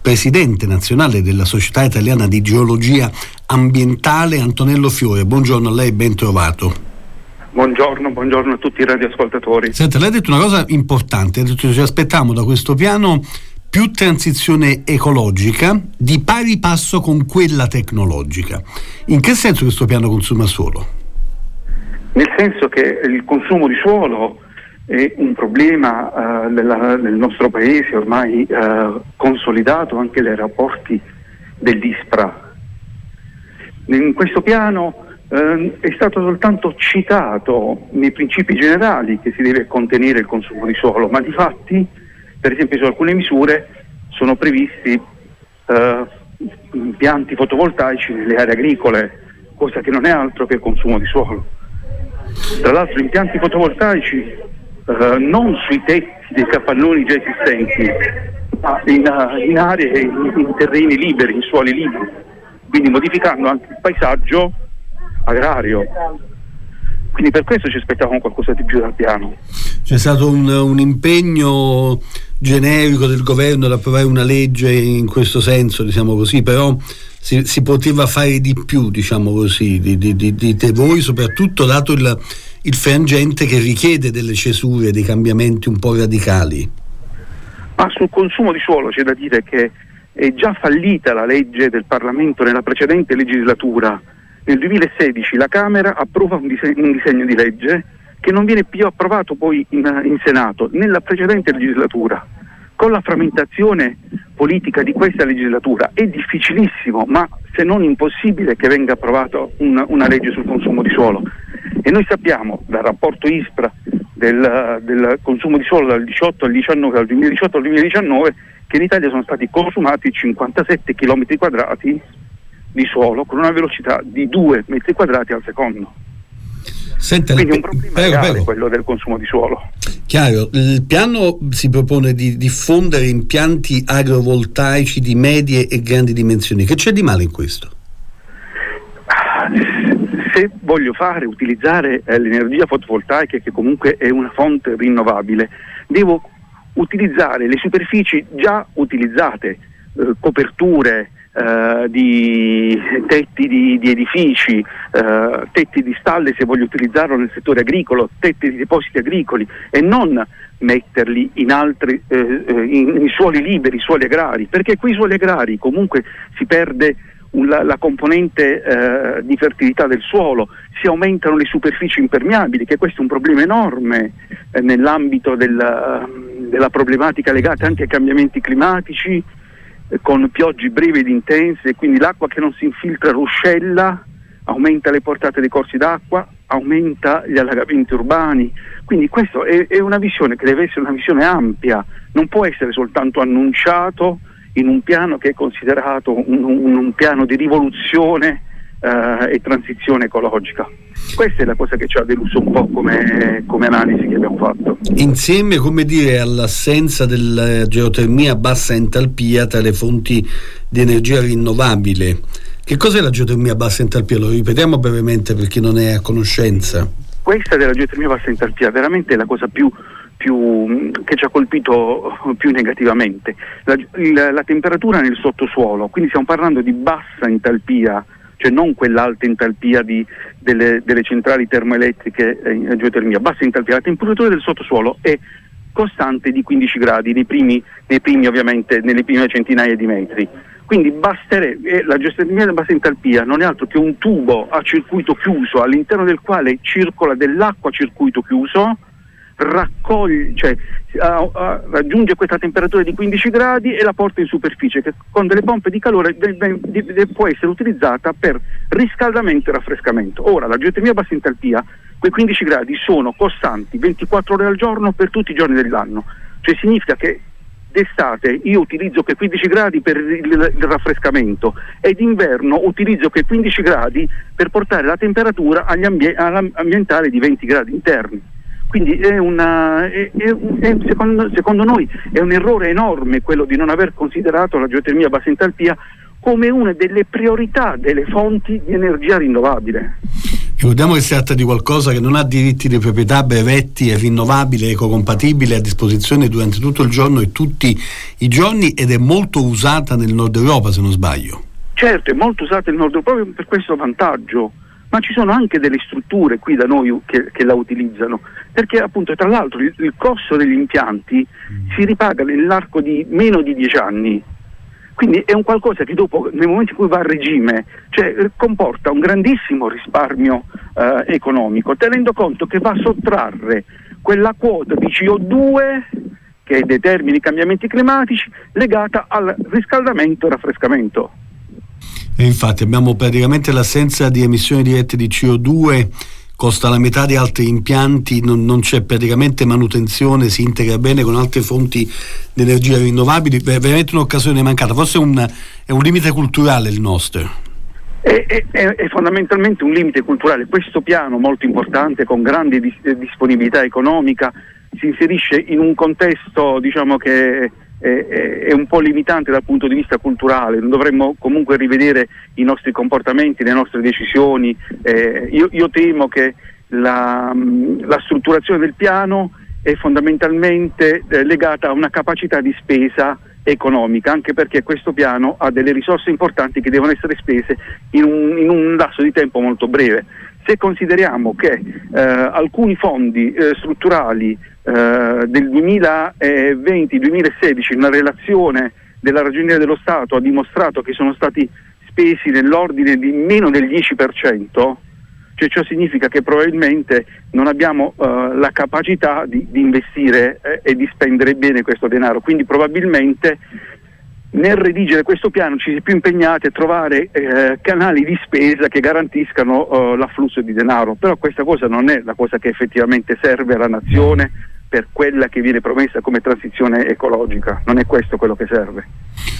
presidente nazionale della Società Italiana di Geologia Ambientale, Antonello Fiore. Buongiorno a lei, ben trovato. Buongiorno a tutti i radioascoltatori. Senta, lei ha detto una cosa importante, ha detto che ci aspettiamo da questo piano più transizione ecologica di pari passo con quella tecnologica. In che senso questo piano consuma suolo? Nel senso che il consumo di suolo è un problema nel nostro paese ormai consolidato anche nei rapporti dell'ISPRA. In questo piano è stato soltanto citato nei principi generali che si deve contenere il consumo di suolo, ma di fatti, per esempio, su alcune misure sono previsti impianti fotovoltaici nelle aree agricole, cosa che non è altro che consumo di suolo. Tra l'altro impianti fotovoltaici non sui tetti dei capannoni già esistenti, ma in aree, in terreni liberi, in suoli liberi, quindi modificando anche il paesaggio agrario. Quindi per questo ci aspettavamo qualcosa di più dal piano. C'è stato un impegno generico del governo ad approvare una legge in questo senso, diciamo così, però si poteva fare di più, diciamo così, dite voi, soprattutto dato il frangente che richiede delle cesure, dei cambiamenti un po' radicali. Ma sul consumo di suolo c'è da dire che è già fallita la legge del Parlamento nella precedente legislatura. Nel 2016 la Camera approva un disegno di legge che non viene più approvato poi in Senato nella precedente legislatura. Con la frammentazione politica di questa legislatura è difficilissimo, ma se non impossibile, che venga approvata una legge sul consumo di suolo. E noi sappiamo dal rapporto ISPRA del consumo di suolo dal 2018 al 2019 che in Italia sono stati consumati 57 km quadrati di suolo con una velocità di 2 metri quadrati al secondo. Senta, quindi un problema reale quello del consumo di suolo. Chiaro, il piano si propone di diffondere impianti agrovoltaici di medie e grandi dimensioni. Che c'è di male in questo? Se voglio utilizzare l'energia fotovoltaica, che comunque è una fonte rinnovabile, devo utilizzare le superfici già utilizzate, coperture, di tetti di edifici, tetti di stalle se voglio utilizzarlo nel settore agricolo, tetti di depositi agricoli, e non metterli in altri in suoli liberi, suoli agrari, perché quei suoli agrari comunque si perde la componente di fertilità del suolo, si aumentano le superfici impermeabili, che questo è un problema enorme nell'ambito della problematica legata anche ai cambiamenti climatici, con piogge brevi ed intense, quindi l'acqua che non si infiltra ruscella, aumenta le portate dei corsi d'acqua, aumenta gli allagamenti urbani. Quindi questa è una visione che deve essere una visione ampia, non può essere soltanto annunciato in un piano che è considerato un piano di rivoluzione e transizione ecologica. Questa è la cosa che ci ha deluso un po' come analisi che abbiamo fatto. Insieme, come dire, all'assenza della geotermia a bassa entalpia tra le fonti di energia rinnovabile. Che cos'è la geotermia a bassa entalpia? Lo ripetiamo brevemente per chi non è a conoscenza. Questa della geotermia a bassa entalpia veramente è la cosa più che ci ha colpito più negativamente. La temperatura nel sottosuolo, quindi stiamo parlando di bassa entalpia, cioè non quell'alta entalpia delle centrali termoelettriche in geotermia, bassa entalpia. La temperatura del sottosuolo è costante di 15 gradi nei primi ovviamente, nelle prime centinaia di metri. Quindi la geotermia di bassa entalpia non è altro che un tubo a circuito chiuso all'interno del quale circola dell'acqua a circuito chiuso, raggiunge questa temperatura di 15 gradi e la porta in superficie, che con delle pompe di calore può essere utilizzata per riscaldamento e raffrescamento. Ora, la geotermia a bassa entalpia, quei 15 gradi sono costanti 24 ore al giorno per tutti i giorni dell'anno, cioè significa che d'estate io utilizzo quei 15 gradi per il raffrescamento e d'inverno utilizzo quei 15 gradi per portare la temperatura all'ambientale di 20 gradi interni. Quindi secondo noi è un errore enorme quello di non aver considerato la geotermia a bassa entalpia come una delle priorità delle fonti di energia rinnovabile. Ricordiamo che si tratta di qualcosa che non ha diritti di proprietà, brevetti, è rinnovabile, ecocompatibile, a disposizione durante tutto il giorno e tutti i giorni, ed è molto usata nel Nord Europa, se non sbaglio. Certo, è molto usata nel Nord Europa proprio per questo vantaggio, ma ci sono anche delle strutture qui da noi che la utilizzano, perché appunto tra l'altro il costo degli impianti si ripaga nell'arco di meno di 10 anni. Quindi è un qualcosa che dopo, nel momento in cui va a regime, comporta un grandissimo risparmio economico, tenendo conto che va a sottrarre quella quota di CO2 che determina i cambiamenti climatici legata al riscaldamento e raffrescamento. E infatti abbiamo praticamente l'assenza di emissioni dirette di CO2, costa la metà di altri impianti, non c'è praticamente manutenzione, si integra bene con altre fonti di energia rinnovabili, è veramente un'occasione mancata, forse è un limite culturale il nostro. È fondamentalmente un limite culturale. Questo piano molto importante, con grande disponibilità economica, si inserisce in un contesto, diciamo, che è un po' limitante dal punto di vista culturale. Dovremmo comunque rivedere i nostri comportamenti, le nostre decisioni. Io temo che la strutturazione del piano è fondamentalmente legata a una capacità di spesa economica, anche perché questo piano ha delle risorse importanti che devono essere spese in un lasso di tempo molto breve. Se consideriamo che alcuni fondi strutturali del 2020-2016, una relazione della Ragioneria dello Stato ha dimostrato che sono stati spesi nell'ordine di meno del 10%, cioè ciò significa che probabilmente non abbiamo la capacità di investire e di spendere bene questo denaro, quindi probabilmente nel redigere questo piano ci si è più impegnati a trovare canali di spesa che garantiscano l'afflusso di denaro, però questa cosa non è la cosa che effettivamente serve alla nazione per quella che viene promessa come transizione ecologica, non è questo quello che serve.